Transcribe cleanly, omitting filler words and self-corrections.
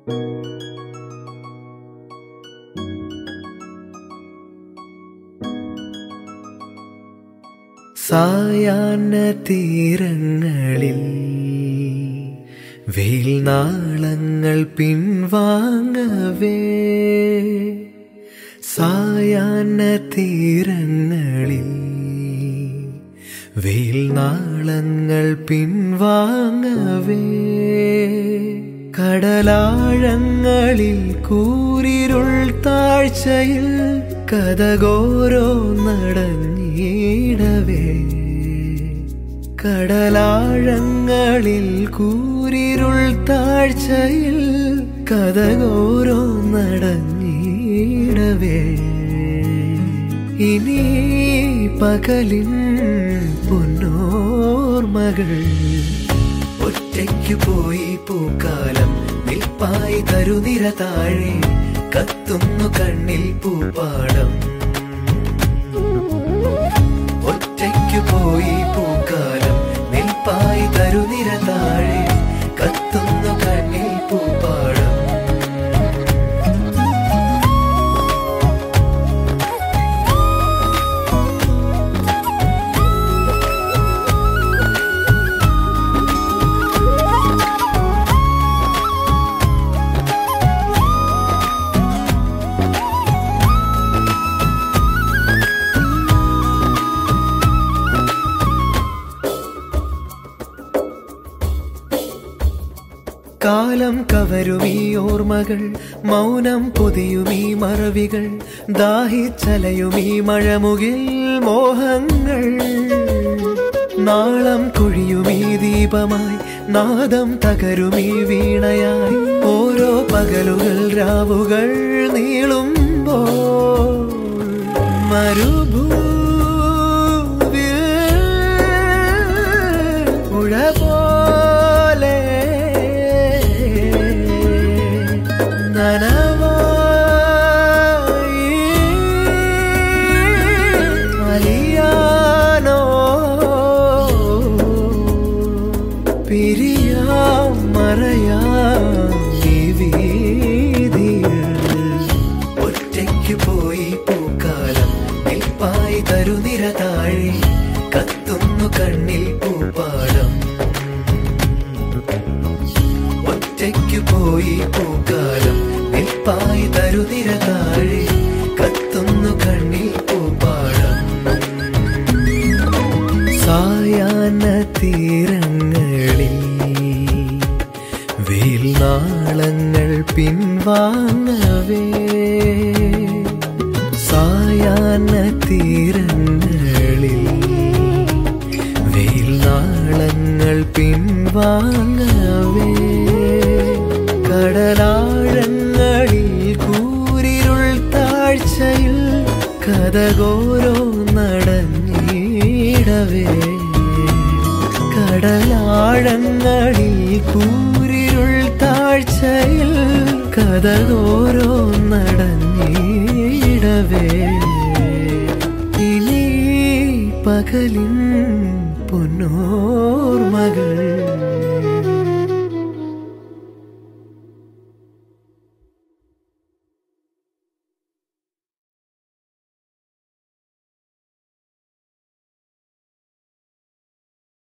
സായാഹ്ന തീരങ്ങളിൽ വെയിൽ നാളങ്ങൾ പിൻവാങ്ങവേ, സായാഹ്ന തീരങ്ങളിൽ വെയിൽ നാളങ്ങൾ പിൻവാങ്ങവേ, കടലാഴങ്ങളിൽ കൂരിരുൾ താഴ്ചയിൽ കഥകോരോ നടഞ്ഞിടവേ, കടലാഴങ്ങളിൽ കൂരിരുൾ താഴ്ചയിൽ കഥകോരോ നടഞ്ഞിടവേ, ഇനി പകലിൻ പൊന്നോർമകൾ ഒറ്റയ്ക്കു പോയി പൂക്കാലം നിൽപ്പായി തരുനിര താഴെ കത്തുന്നു കണ്ണിൽ പൂപ്പാടം. ഒറ്റയ്ക്കു പോയി പൂക്കാലം നിൽപ്പായി തരുനിര താഴെ കത്തുന്നു കണ്ണിൽ പൂപ്പാടം. കാലം കവരുമീ ഓർമ്മകൾ, മൗനം പൊതിയുമീ മറവികൾ, ദാഹിച്ചലയുമീ മഴമുകിൽ മോഹങ്ങൾ, നാളം കൊഴിയുമീ ദീപമായി, നാദം തകരുമീ വീണയായി, ഓരോ പകലുകൾ രാവുകൾ നീളുമ്പോൾ മരുഭൂവിൽ പുഴ പോലെ നനവായി അലിയാനോ പിരിയാം മറയാം ഈ വീതിയിൽ. ഒറ്റയ്ക്ക് പോയി പൂക്കാലം നിൽപ്പായി തരുനിര താഴെ കത്തുന്നു കണ്ണിൽ പൂപ്പാടം. ഒറ്റയ്ക്കു പോയി പൂക്കാലം നിൽപ്പായി തരുനിര താഴെ കത്തുന്നു കണ്ണിൽ പൂപ്പാടം. സായാഹ്ന തീരങ്ങളിൽ വെയിൽ നാളങ്ങൾ പിൻവാങ്ങവേ, സായാഹ്ന തീരങ്ങളിൽ വെയിൽ നാളങ്ങൾ പിൻവാങ്ങവേ, കടലാഴങ്ങളിൽ കൂരിരുൾ താഴ്ചയിൽ കഥകോരോ നടഞ്ഞിടവേ, കടലാഴങ്ങളിൽ കൂരിരുൾ താഴ്ചയിൽ കഥകോരോ നടഞ്ഞിടവേ, ഇനി പകലിൻ പൊന്നോർമകൾ